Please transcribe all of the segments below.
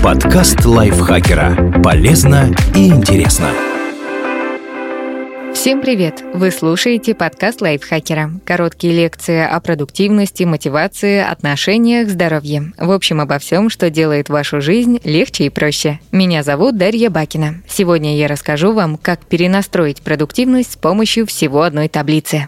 Подкаст лайфхакера. Полезно и интересно. Всем привет! Вы слушаете подкаст лайфхакера. Короткие лекции о продуктивности, мотивации, отношениях, здоровье. В общем, обо всем, что делает вашу жизнь легче и проще. Меня зовут Дарья Бакина. Сегодня я расскажу вам, как перенастроить продуктивность с помощью всего одной таблицы.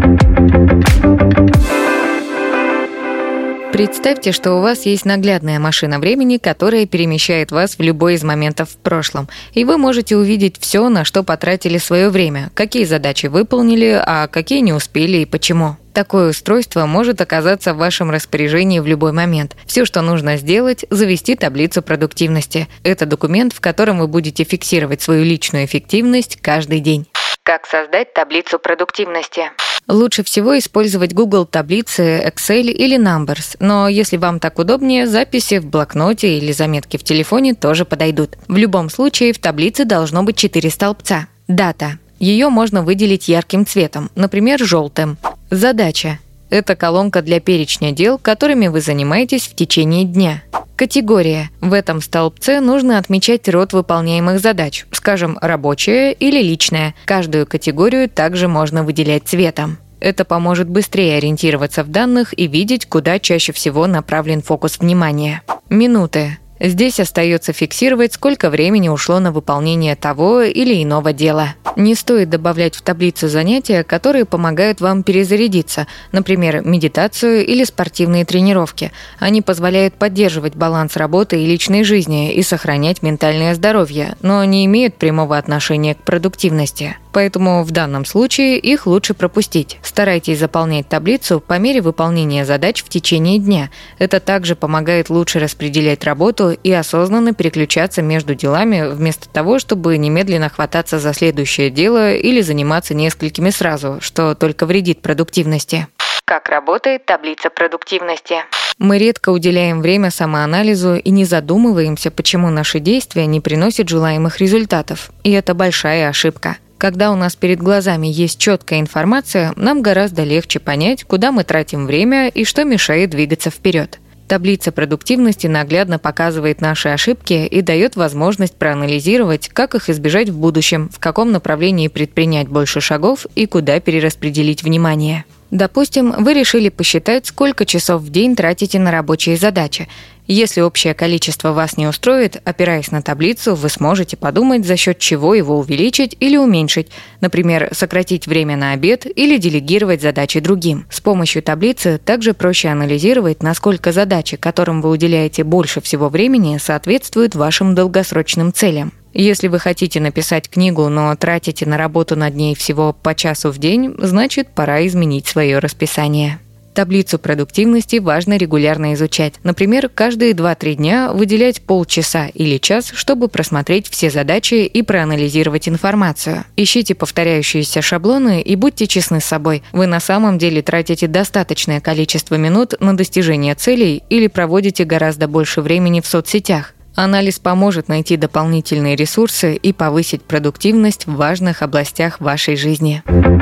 Представьте, что у вас есть наглядная машина времени, которая перемещает вас в любой из моментов в прошлом, и вы можете увидеть все, на что потратили свое время, какие задачи выполнили, а какие не успели и почему. Такое устройство может оказаться в вашем распоряжении в любой момент. Все, что нужно сделать – завести таблицу продуктивности. Это документ, в котором вы будете фиксировать свою личную эффективность каждый день. Как создать таблицу продуктивности? Лучше всего использовать Google таблицы, Excel или Numbers, но если вам так удобнее, записи в блокноте или заметки в телефоне тоже подойдут. В любом случае в таблице должно быть 4 столбца. Дата. Ее можно выделить ярким цветом, например, желтым. Задача. Это колонка для перечня дел, которыми вы занимаетесь в течение дня. Категория. В этом столбце нужно отмечать род выполняемых задач, скажем, рабочая или личная. Каждую категорию также можно выделять цветом. Это поможет быстрее ориентироваться в данных и видеть, куда чаще всего направлен фокус внимания. Минуты. Здесь остается фиксировать, сколько времени ушло на выполнение того или иного дела. Не стоит добавлять в таблицу занятия, которые помогают вам перезарядиться, например, медитацию или спортивные тренировки. Они позволяют поддерживать баланс работы и личной жизни и сохранять ментальное здоровье, но не имеют прямого отношения к продуктивности. Поэтому в данном случае их лучше пропустить. Старайтесь заполнять таблицу по мере выполнения задач в течение дня. Это также помогает лучше распределять работу и осознанно переключаться между делами, вместо того, чтобы немедленно хвататься за следующее дело или заниматься несколькими сразу, что только вредит продуктивности. Как работает таблица продуктивности? Мы редко уделяем время самоанализу и не задумываемся, почему наши действия не приносят желаемых результатов. И это большая ошибка. Когда у нас перед глазами есть четкая информация, нам гораздо легче понять, куда мы тратим время и что мешает двигаться вперед. Таблица продуктивности наглядно показывает наши ошибки и дает возможность проанализировать, как их избежать в будущем, в каком направлении предпринять больше шагов и куда перераспределить внимание. Допустим, вы решили посчитать, сколько часов в день тратите на рабочие задачи. Если общее количество вас не устроит, опираясь на таблицу, вы сможете подумать, за счет чего его увеличить или уменьшить, например, сократить время на обед или делегировать задачи другим. С помощью таблицы также проще анализировать, насколько задачи, которым вы уделяете больше всего времени, соответствуют вашим долгосрочным целям. Если вы хотите написать книгу, но тратите на работу над ней всего по часу в день, значит, пора изменить свое расписание. Таблицу продуктивности важно регулярно изучать. Например, каждые 2-3 дня выделять полчаса или час, чтобы просмотреть все задачи и проанализировать информацию. Ищите повторяющиеся шаблоны и будьте честны с собой. Вы на самом деле тратите достаточное количество минут на достижение целей или проводите гораздо больше времени в соцсетях. Анализ поможет найти дополнительные ресурсы и повысить продуктивность в важных областях вашей жизни.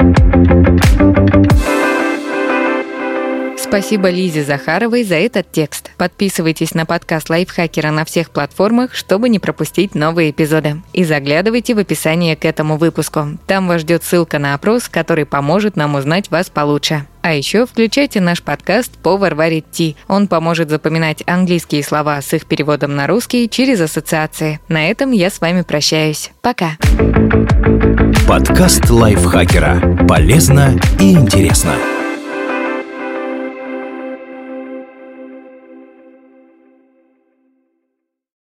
Спасибо Лизе Захаровой за этот текст. Подписывайтесь на подкаст лайфхакера на всех платформах, чтобы не пропустить новые эпизоды. И заглядывайте в описание к этому выпуску. Там вас ждет ссылка на опрос, который поможет нам узнать вас получше. А еще включайте наш подкаст «Повар варит Ти». Он поможет запоминать английские слова с их переводом на русский через ассоциации. На этом я с вами прощаюсь. Пока. Подкаст лайфхакера. Полезно и интересно.